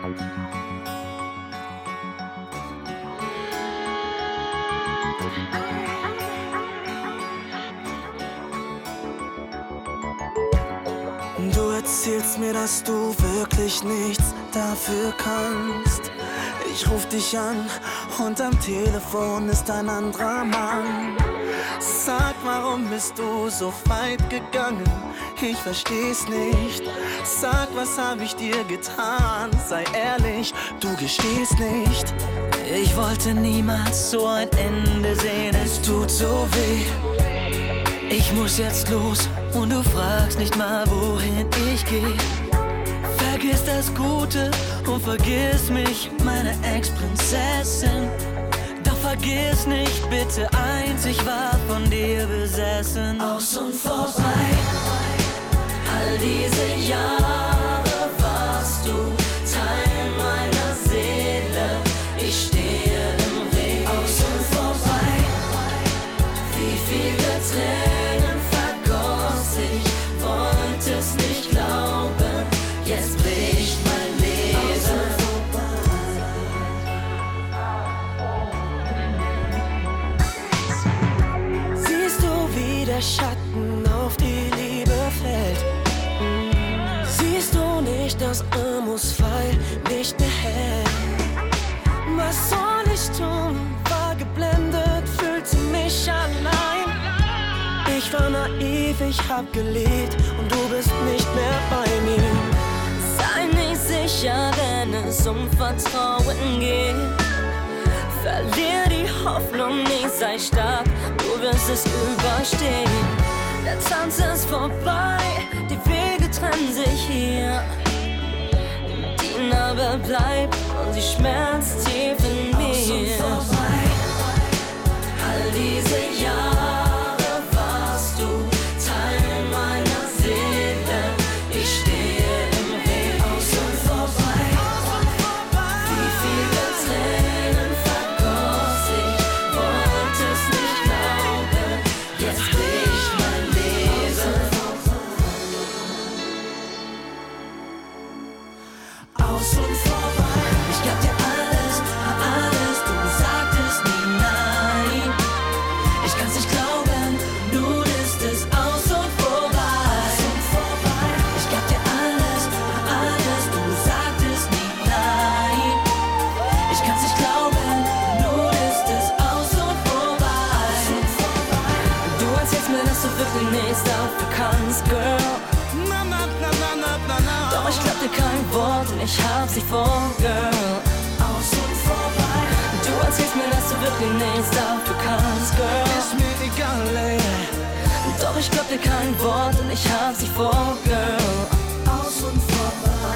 Du erzählst mir, dass du wirklich nichts dafür kannst. Ich ruf dich an und am Telefon ist ein anderer Mann. Sag, warum bist du so weit gegangen? Ich versteh's nicht. Sag, was hab ich dir getan? Sei ehrlich, du gestehst nicht. Ich wollte niemals so ein Ende sehen. Es tut so weh. Ich muss jetzt los und du fragst nicht mal, wohin ich geh. Vergiss das Gute und vergiss mich, meine Ex-Prinzessin. Doch vergiss nicht, bitte eins, ich war von dir besessen. Aus und vorbei, all diese Jahre warst du Teil meiner Seele. Ich stehe im Regen. Aus und vorbei, wie viele Tränen vergoss ich, wollte es nicht glauben, jetzt bricht mein Leben. Siehst du, wie der Schatten auf die Liebe fällt? Siehst du nicht, dass Amos Pfeil nicht mehr hält? Was soll ich tun? War geblendet, fühlte mich allein. Ich war naiv, ich hab geliebt und du bist nicht mehr bei mir. Sei nicht sicher, wenn es um Vertrauen geht. Verlier die Hoffnung nicht, sei stark, du wirst es überstehen. Der Tanz ist vorbei, die Wege trennen sich hier. Die Narbe bleibt und sie schmerzt tief in mir. Aus und vorbei, all diese Jahre warst du Teil meiner Seele. Ich stehe im Regen. Aus und vorbei, wie viele Tränen vergoss ich, wollte es nicht glauben, jetzt bricht mein Leben. Aus und vorbei. Ich gab dir alles, du sagtest nie nein. Ich kann's nicht glauben, nun ist es aus und vorbei. Ich gab dir alles, du sagtest nie nein. Ich kann's nicht glauben, nun ist es aus und vorbei. Du erzählst mir, dass du wirklich nichts dafür kannst, Girl. Na, na, na, na, na, na, na. Doch ich glaub dir kein Wort und ich hab sie vor, Girl. Aus und vorbei. Du erzählst mir, dass du wirklich nichts dafür kannst, Girl. Ist mir egal, ey. Doch ich glaub dir kein Wort und ich hab sie vor, Girl. Aus und vorbei.